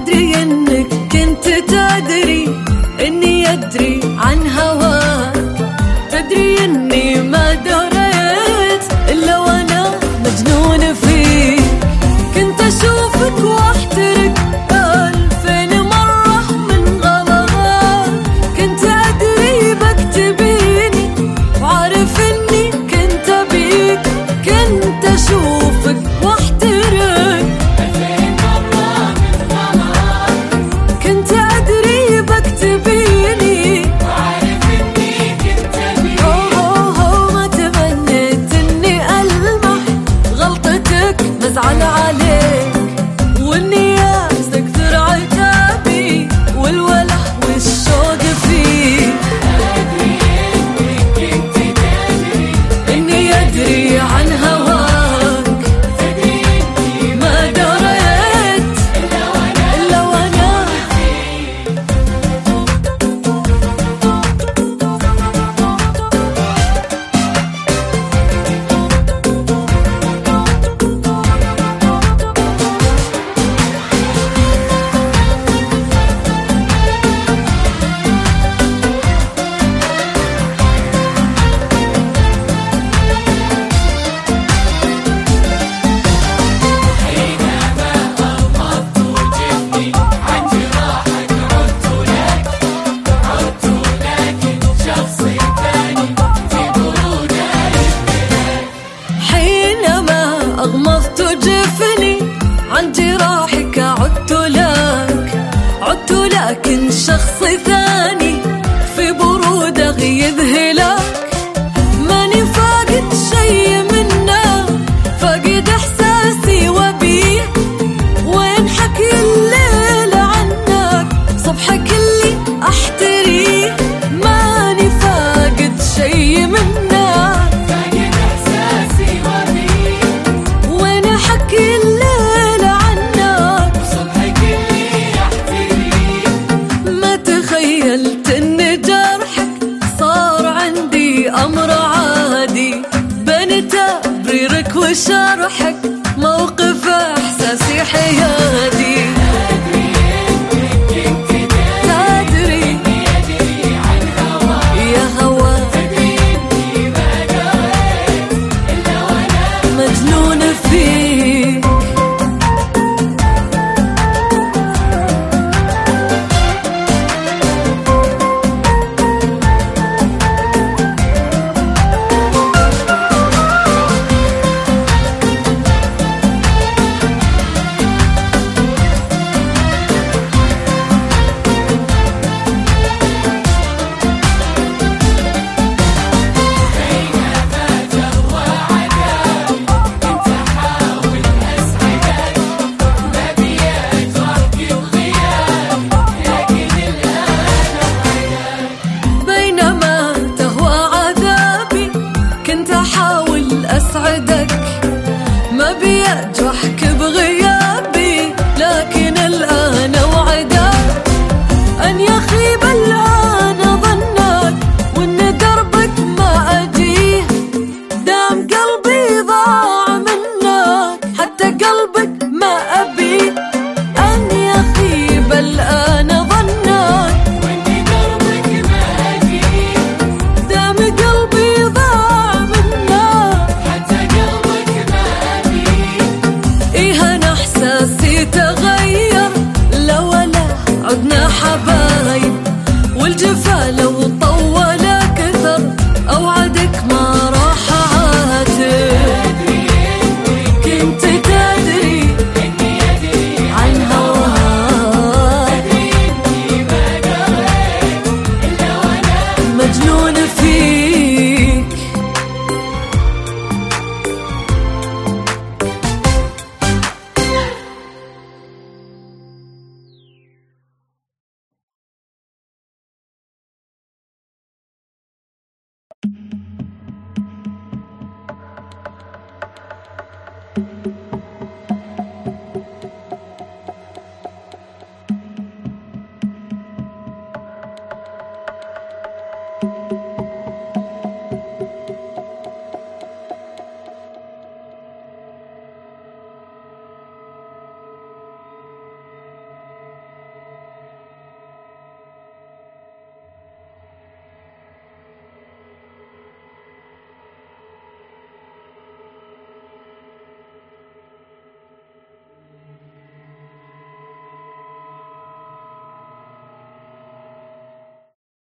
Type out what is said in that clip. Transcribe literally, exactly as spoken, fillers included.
أدري إنك كنت تدري إني أدري عن هواك، تدري إني ما دريت إلا وأنا مجنون فيك. كنت أشوفك وأحترق ألفين مرة من غلاك، كنت أدري بكتبيني وعارف إني كنت أبيك. كنت أشوفك وأحترق ألفين مرة من غلاك، كنت أدري بكتبيني وعارف إني كنت أبيك. أوه أوه ما تمنيت إني ألمح غلطتك بزعل عليك، وإني أستكثر عتابي والوله والشوق فيك. أدري إنك كنت تدري إني أدري عن هواك، تدري إني ما دريت إلا وأنا إلا وأنا حينما أغمضت جفني عن جراحك عدت لك، عدت لكن شخص ثاني في برودة يذهلك. ماني فاقد شي منه، فاقد إحساسي وبيه، وين حكي الليل عنك صبحك اللي أحتريه. ماني فاقد شي منه، فاقد إحساسي وبيه، وين حكي الليل عنك صبحك اللي أحتريه. ما تخيلت إن جرحك صار عندي أمر عادي، بين تبريرك وشرحك موقف إحساسي حيادي. أدري إنك كنت تدري إني أدري عن هواك، يا هواك تدري إني ما دريت إلا وأنا مجنون فيك. بينما تهوى عذابي كنت أحاول أسعدك، ما بيجرحك بغيابي، لكن الآن وعدك أن يخيب الآن ظنك، وإن دربك ما أجيه. دام قلبي ضاع منك حتى قلبك ما أبيه. أن يخيب الآن ظنك، وإن دربك ما أجيه. دام قلبي ضاع منك حتى قلبك ما أبيه. إيه أنا إحساسي تغير، لا ولا عدنا حبايب، والجفا لو طول كثر أوعدك ما راح أعاتب. كنت تدري إني أدري عن هواك، تدري إني ما دريت إلا وأنا مجنون فيك. Thank you.